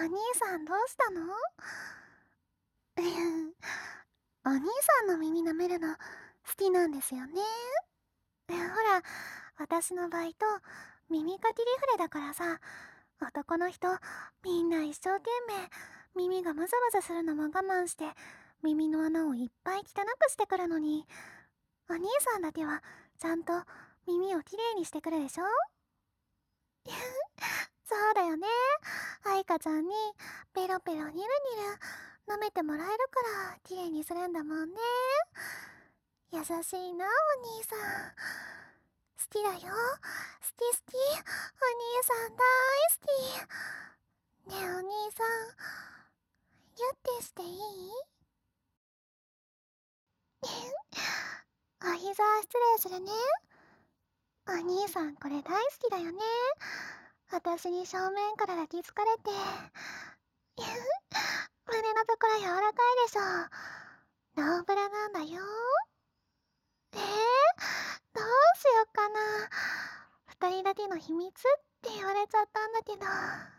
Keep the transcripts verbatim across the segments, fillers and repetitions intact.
兄さんどうしたの？お兄さんの耳舐めるの好きなんですよね。ほら、私のバイト耳かきリフレだからさ、男の人みんな一生懸命耳がムザムザするのも我慢して耳の穴をいっぱい汚くしてくるのに、お兄さんだけはちゃんと耳をきれいにしてくるでしょ？そうだよね。愛花ちゃんにペロペロニルニル舐めてもらえるからきれいにするんだもんね。優しいな、お兄さん。好きだよ。好き好き。お兄さん大好き。ねえ、お兄さん、ギュッてしていい？お膝失礼するね。お兄さんこれ大好きだよね。私に正面から抱きつかれて。胸のところ柔らかいでしょ。ノーブラなんだよ。えー、どうしよっかな。二人だけの秘密って言われちゃったんだけど。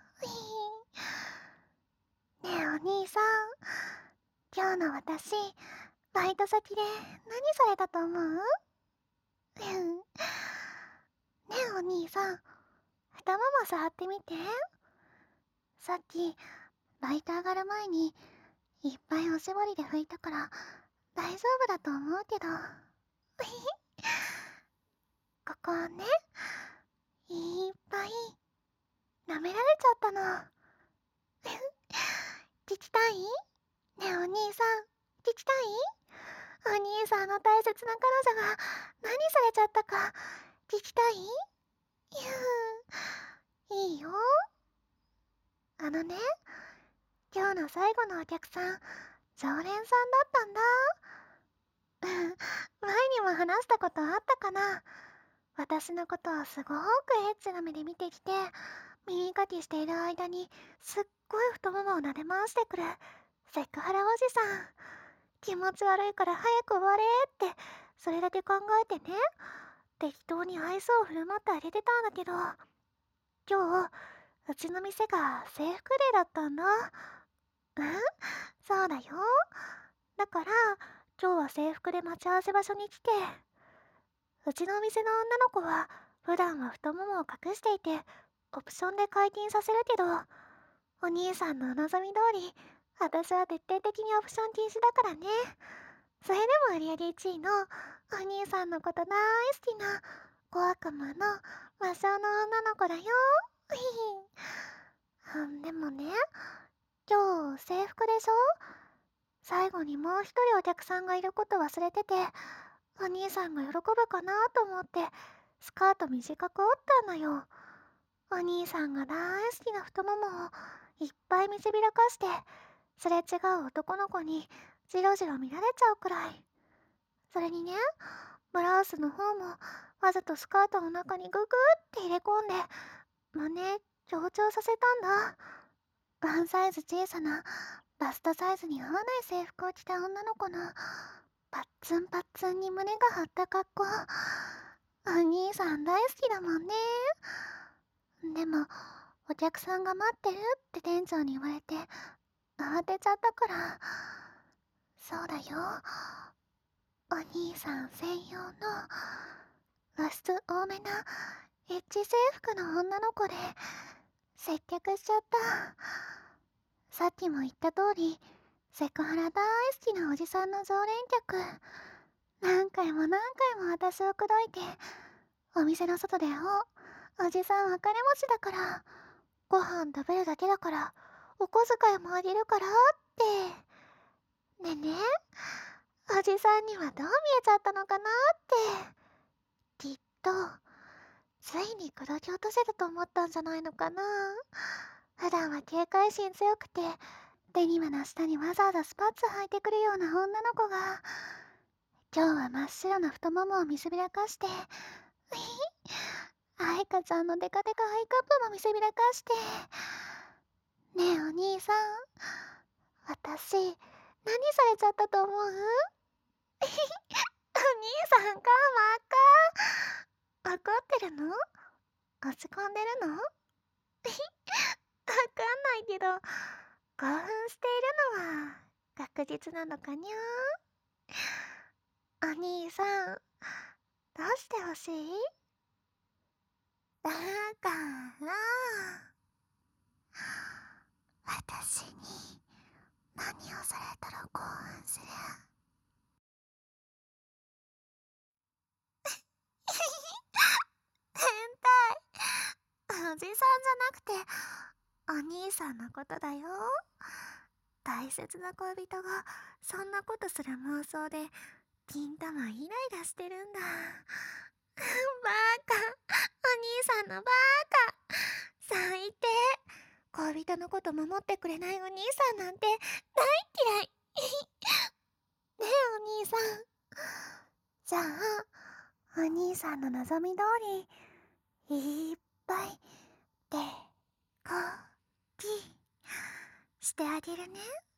ねえお兄さん、今日の私、バイト先で何されたと思う？ねえお兄さん、太もも触ってみて。さっき、バイト上がる前に、いっぱいおしぼりで拭いたから、大丈夫だと思うけど。ここね、いっぱい舐められちゃったの。聞きたい？ねえお兄さん、聞きたい？お兄さんの大切な彼女が何されちゃったか聞きたい？いいよ。あのね、今日の最後のお客さん、常連さんだったんだ。前にも話したことあったかな。私のことをすごくエッチな目で見てきて、耳かきしている間にすっごい太ももを撫で回してくるセクハラおじさん。気持ち悪いから早く終われって、それだけ考えてね、適当に愛想を振る舞ってあげてたんだけど、今日うちの店が制服デーだったんだ。うん、そうだよ。だから今日は制服で待ち合わせ場所に来て、うちのお店の女の子は普段は太ももを隠していてオプションで解禁させるけど、お兄さんのお望み通り私は徹底的にオプション禁止だからね。それでも売り上げいちいのお兄さんのこと大好きな小悪魔の魔性の女の子だよ。うん、でもね、今日制服でしょ？最後にもう一人お客さんがいること忘れてて、お兄さんが喜ぶかなと思ってスカート短く折ったんだよ。お兄さんが大好きな太ももをいっぱい見せびらかして、すれ違う男の子にじろじろ見られちゃうくらい。それにね、ブラウスの方もわざとスカートの中にググって入れ込んで胸強調させたんだ。ワンサイズ小さなバストサイズに合わない制服を着た女の子のパッツンパッツンに胸が張った格好。お兄さん大好きだもんね。でもお客さんが待ってるって店長に言われて慌てちゃったから。そうだよ、お兄さん専用の露出多めなエッチ制服の女の子で接客しちゃった。さっきも言った通りセクハラ大好きなおじさんの常連客。何回も何回も私を口説いて、お店の外でおおじさんお金持ちだからご飯食べるだけだからお小遣いもあげるからって。でね、おじさんにはどう見えちゃったのかなって。きっとついに口説き落とせると思ったんじゃないのかな。普段は警戒心強くてデニムの下にわざわざスパッツ履いてくるような女の子が、今日は真っ白な太ももを見せびらかして、愛花ちゃんのデカデカハイカップも見せびらかして。ねえお兄さん、私何されちゃったと思う？お兄さん顔真っ赤。怒ってるの？落ち込んでるの？わかんないけけど、興奮しているのは確実なのかにゃ。お兄さん、どうしてほしい？だから私に何をされたら興奮する？変態。おじさんじゃなくてお兄さんのことだよ。大切な恋人がそんなことする妄想で金玉イライラしてるんだ。バカ、お兄さんのバカ、最低。恋人のこと守ってくれないお兄さんなんて大嫌い。ねえお兄さん、じゃあお兄さんの望み通りいっぱいでこりしてあげるね。